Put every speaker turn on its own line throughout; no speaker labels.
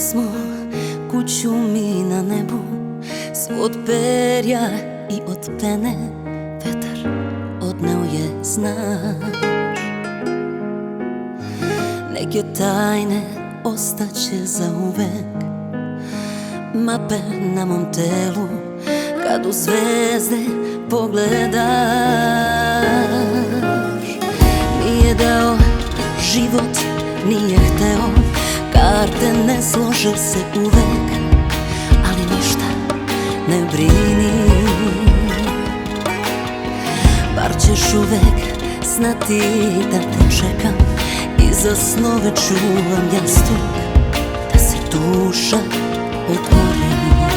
smo kuću mi na nebu, svu od perja i od pene, vetar odneo je, znaš. Neke tajne ostaće zauvek, mape na mom telu kad u zvezde pogledaš. Nije dao život, nije hteo, karte ne slože se uvek, ali ništa ne brini, bar ćeš uvek znati da te čekam i za snove čuvam jastuk, da se duša odmori.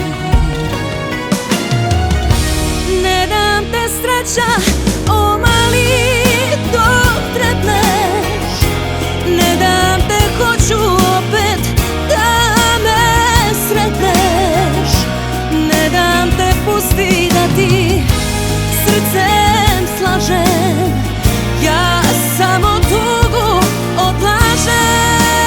Ne dam te sreća, o mali, dok trepneš. Ne dam te, hoću opet da me sretneš. Ne dam te, pusti da ti srcem slažem. Ja samo tugu odlažem.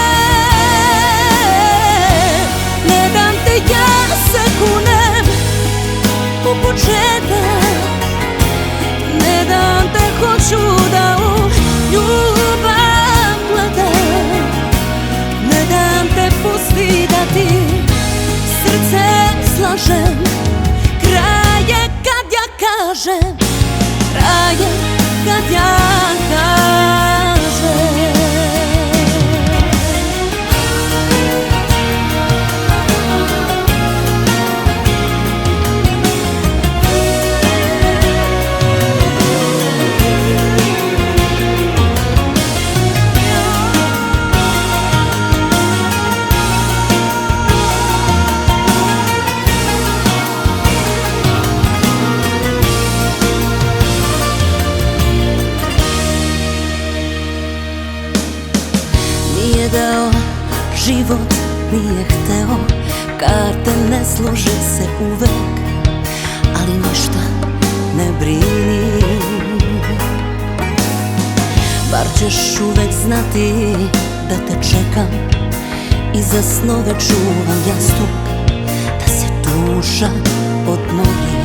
Ne dam te, ja se kunem u početak. Ne dam te, hoću da u ljubav gledam. Ne dam te, pusti da ti srcem slažem. Kraj je kad ja kažem, kraj je kad ja kažem. Nije dao život, nije hteo, karte ne služe se uvek, ali ništa ne brini, bar ćeš uvek znati da te čekam i za snove čuvam jastuk, da se duša odmori.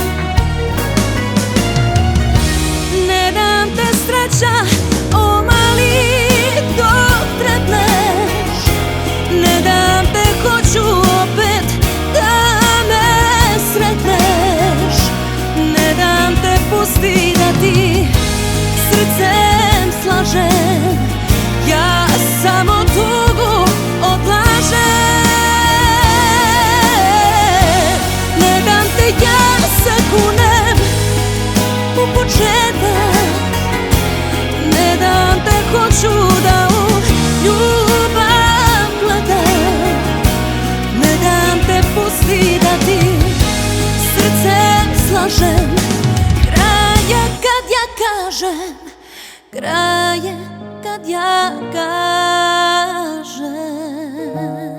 Ne dam te sreća, o mali, dok trepneš. Ne dam te, hoću opet da me sretneš. Ne dam te, pusti da ti srcem slažem. Ja samo tugu odlažem. Ne dam te, ja se kunem u početak. Ne dam te, hoću da u ljubav gledam. Ne dam te, pusti da ti srcem slažem. Kraj je kad ja kažem, kraj je kad ja kažem.